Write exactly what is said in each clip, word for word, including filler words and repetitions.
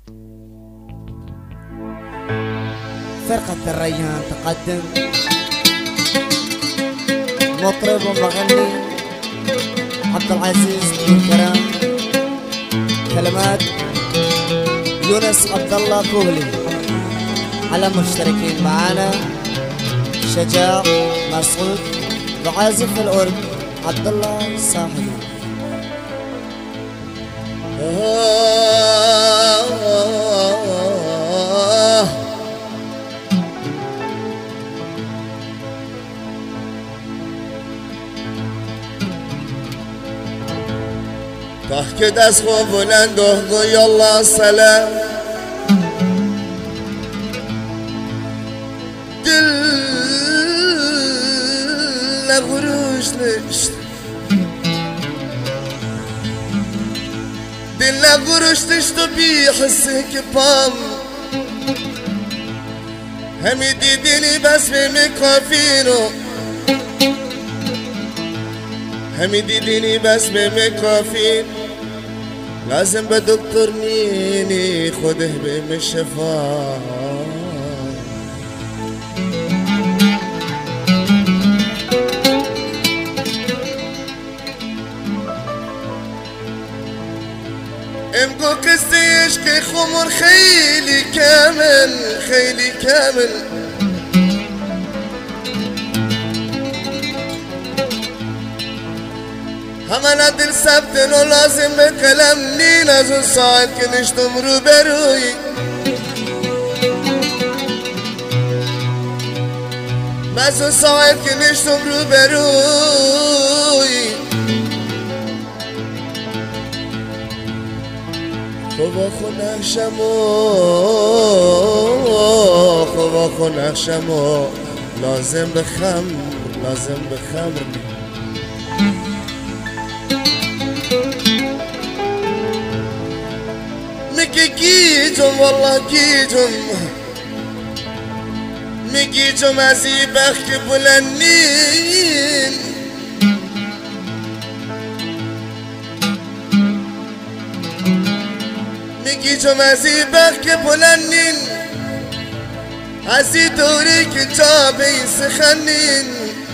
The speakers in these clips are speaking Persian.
فرقة الريان تقدم مطرب ومغني عبد العزيز بن كرم، كلمات يونس عبد الله كوهلي، على مشتركين معانا شجاع مسعود، وعازف الأورج عبد الله الصاحبي. تحكي دست خوب بلند و گو یالله سلام، دل لغروش نشت دل لغروش نشت و بی حسی که پام همی دیدینی بس می کافینو همی دیدینی بس به کافی، لازم به دکتر نینی خوده به شفا. امگو قصدیش که خمر خیلی کامل خیلی کامل، همانا دل ثبتن و لازم به قلم نین از اون ساعت که نشتم رو بروی از اون ساعت که نشتم رو بروی خوبا خو نخشم و خوبا خو نخشم و لازم به خمر لازم به خمر میگی گیجم والله گیجم میگیجم از این بخت که بلندین میگیجم از این بخت که بلندین، از این دوری که جا به این سخنین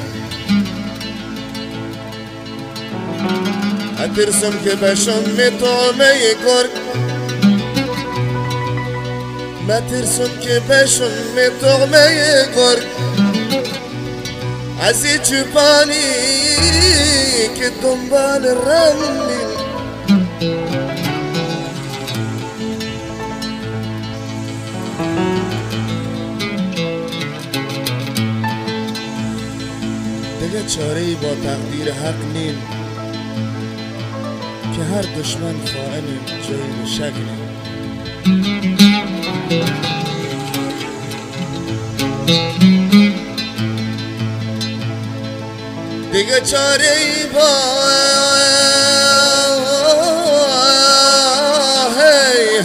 اترسم که بشم میتومه گرگ، ما ترسم که بشم میتومه گرگ از این چوپانی که دنبال رمین دیگه چاره‌ای با تقدیر حق نیم که هر دشمن خائن جایی به شک نیم. دیگه چاره‌ای با هی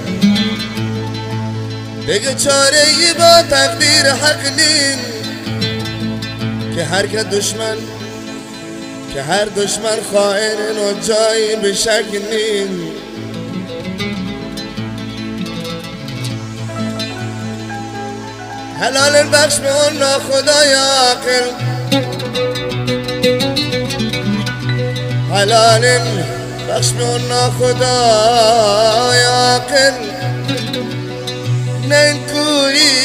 دیگه چاره‌ای با تقدیر حق نیم که هر که دشمن که هر دشمن خائن و جایی به شک نیم. حلال بخش به اون ناخدای عاقل، حلال بخش به اون ناخدای عاقل، نه این کوری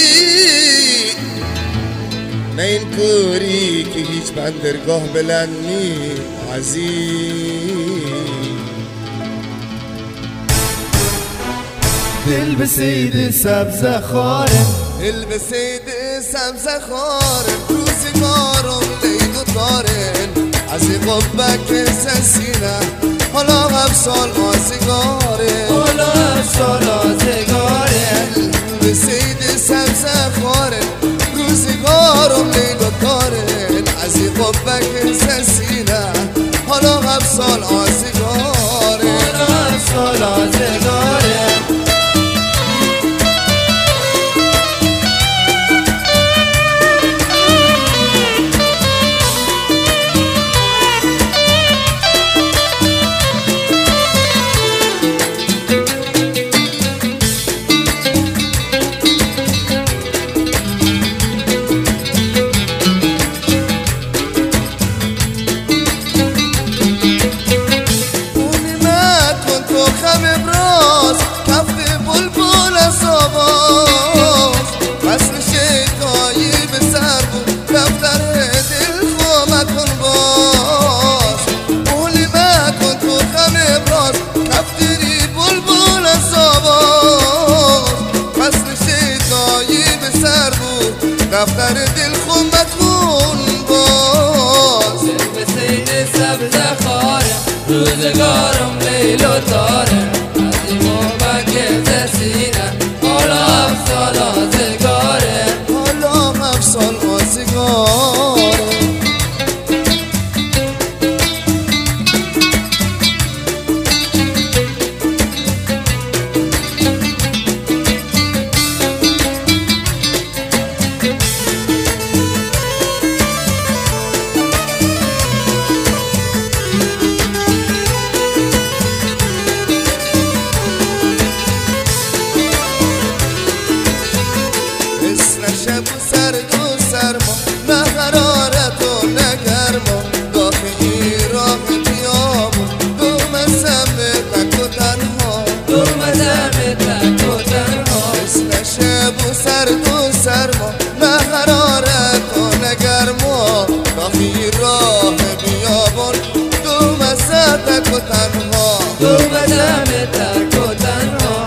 نه این کوری که هیچ بندرگاه بلند نی عزیز. دل به سید سبز خاره دل به سید سبز خاره، روزگارم لید و تارن از این قبک سسینه، حالا هم سال آزگاره حالا هم سال آزگاره. دل به سید سبز خاره، روزگارم لید و تارن از این قبک سسینه، حالا هم سال آزگاره حالا هم سال آزگاره. غم ابراز کفت بلبل از آواز وصل شیدایی به سر بود دفتر دل خو مکن باز اولی مکن تو غم ابراز کفتری بلبل از آواز وصل شیدایی به سر بود دفتر دل خو مکن باز دل به سید سبز خاره روزگارم لیل و تاره از این موقع سینه حالا هفت سال آزگاره حالا هفت سال آزگاره شب و سرد و سرما نه حرارت و نه گرما داخلی راه بیابون دومزم تک و تنها دومزم تک و تنها مثل شب و سرد و سرما نه حرارت و نه گرما داخلی راه بیابون دومزم تک و تنها دومزم تک و تنها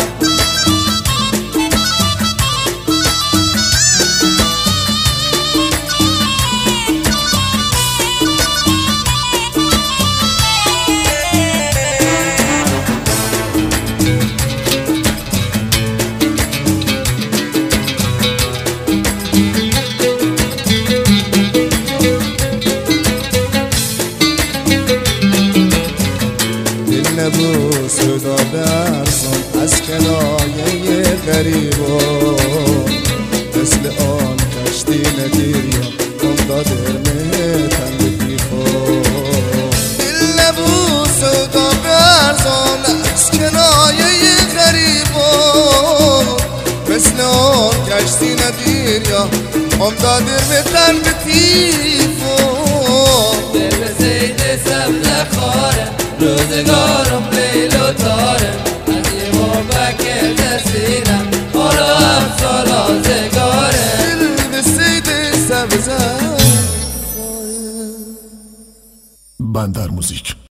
نبو صدا برزن از کنایه غریبان مثل آن کشتی ندیریم امداد ارمتن به دیفان دل نبو صدا برزن از کنایه غریبان مثل آن کشتی ندیریم امداد ارمتن به دیفان دل به سید سبز خاره روزگارم لیل و تاره از این موقع سینه حالا هفت سال آزگاره دل به سید سبز بندر موزیک.